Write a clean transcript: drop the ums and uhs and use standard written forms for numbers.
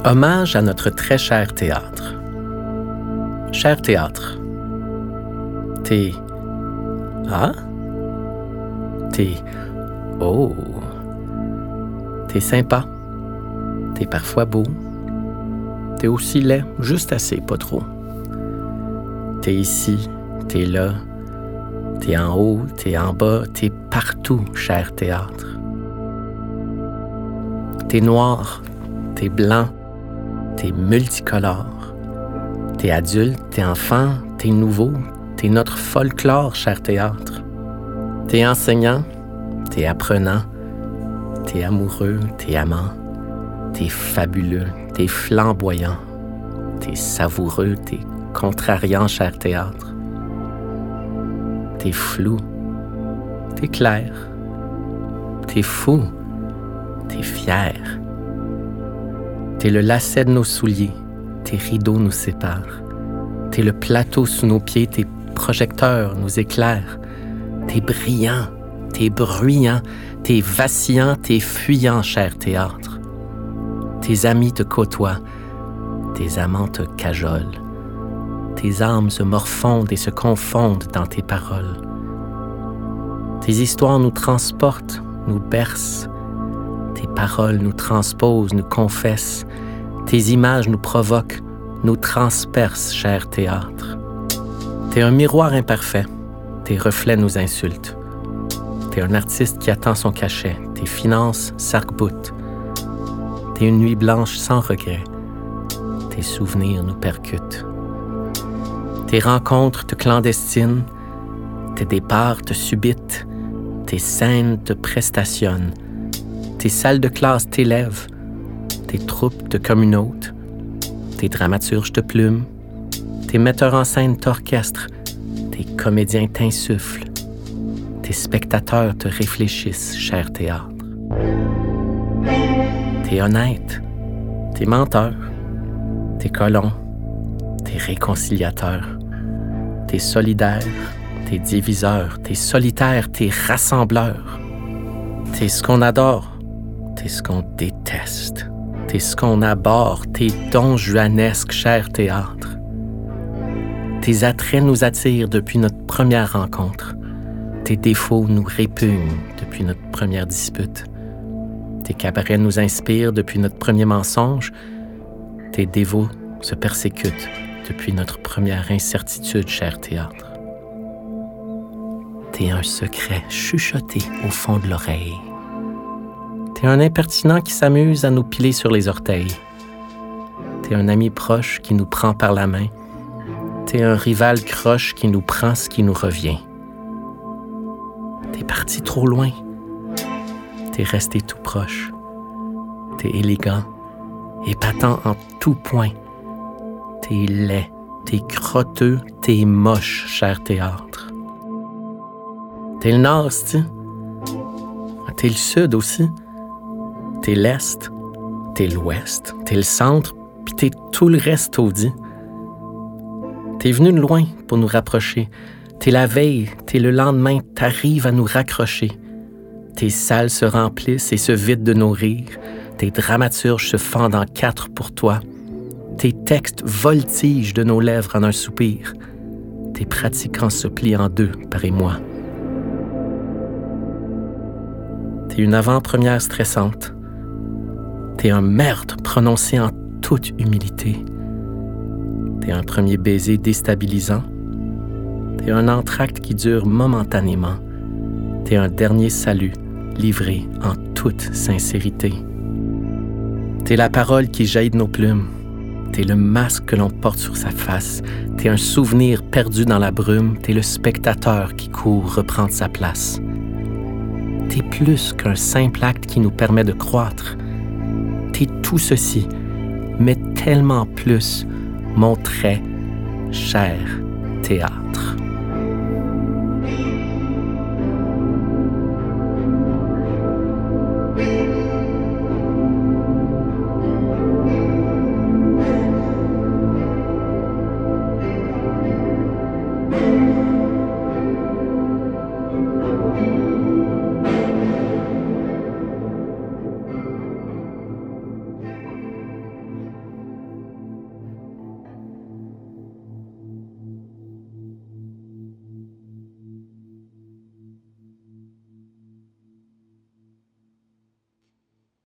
Hommage à notre très cher théâtre. Cher théâtre, t'es... Ah? T'es... Oh! T'es sympa. T'es parfois beau. T'es aussi laid, juste assez, pas trop. T'es ici, t'es là, t'es en haut, t'es en bas, t'es partout, cher théâtre. T'es noir, t'es blanc, t'es multicolore. T'es adulte, t'es enfant, t'es nouveau, t'es notre folklore, cher théâtre. T'es enseignant, t'es apprenant, t'es amoureux, t'es amant, t'es fabuleux, t'es flamboyant, t'es savoureux, t'es contrariant, cher théâtre. T'es flou, t'es clair, t'es fou, t'es fier. T'es le lacet de nos souliers, tes rideaux nous séparent. T'es le plateau sous nos pieds, tes projecteurs nous éclairent. T'es brillant, t'es bruyant, t'es vacillant, t'es fuyant, cher théâtre. Tes amis te côtoient, tes amants te cajolent. Tes âmes se morfondent et se confondent dans tes paroles. Tes histoires nous transportent, nous bercent. Tes paroles nous transposent, nous confessent. Tes images nous provoquent, nous transpercent, cher théâtre. T'es un miroir imparfait, tes reflets nous insultent. T'es un artiste qui attend son cachet, tes finances s'arc-boutent. T'es une nuit blanche sans regret, tes souvenirs nous percutent. Tes rencontres te clandestinent, tes départs te subitent, tes scènes te prestationnent, tes salles de classe t'élèvent, tes troupes te communautent, tes dramaturges te plument, tes metteurs en scène t'orchestrent, tes comédiens t'insufflent, tes spectateurs te réfléchissent, cher théâtre. T'es honnête, t'es menteur, t'es colon, t'es réconciliateur, t'es solidaire, t'es diviseur, t'es solitaire, t'es rassembleur. T'es ce qu'on adore, t'es ce qu'on déteste, t'es ce qu'on abhorre, t'es don juanesque, cher théâtre. Tes attraits nous attirent depuis notre première rencontre. Tes défauts nous répugnent depuis notre première dispute. Tes cabarets nous inspirent depuis notre premier mensonge. Tes dévots se persécutent depuis notre première incertitude, cher théâtre. T'es un secret chuchoté au fond de l'oreille. T'es un impertinent qui s'amuse à nous piler sur les orteils. T'es un ami proche qui nous prend par la main. T'es un rival croche qui nous prend ce qui nous revient. T'es parti trop loin. T'es resté tout proche. T'es élégant, épatant en tout point. T'es laid, t'es crotteux, t'es moche, cher théâtre. T'es le nord, c'ti. T'es le sud aussi. T'es l'est, t'es l'ouest, t'es le centre, puis t'es tout le reste taudis. T'es venu de loin pour nous rapprocher. T'es la veille, t'es le lendemain, t'arrives à nous raccrocher. Tes salles se remplissent et se vident de nos rires. Tes dramaturges se fendent en quatre pour toi. Tes textes voltigent de nos lèvres en un soupir. Tes pratiquants se plient en deux par émoi. T'es une avant-première stressante. T'es un meurtre prononcé en toute humilité. T'es un premier baiser déstabilisant. T'es un entracte qui dure momentanément. T'es un dernier salut livré en toute sincérité. T'es la parole qui jaillit de nos plumes. T'es le masque que l'on porte sur sa face. T'es un souvenir perdu dans la brume. T'es le spectateur qui court reprendre sa place. T'es plus qu'un simple acte qui nous permet de croître. T'es tout ceci, mais tellement plus, mon très cher théâtre.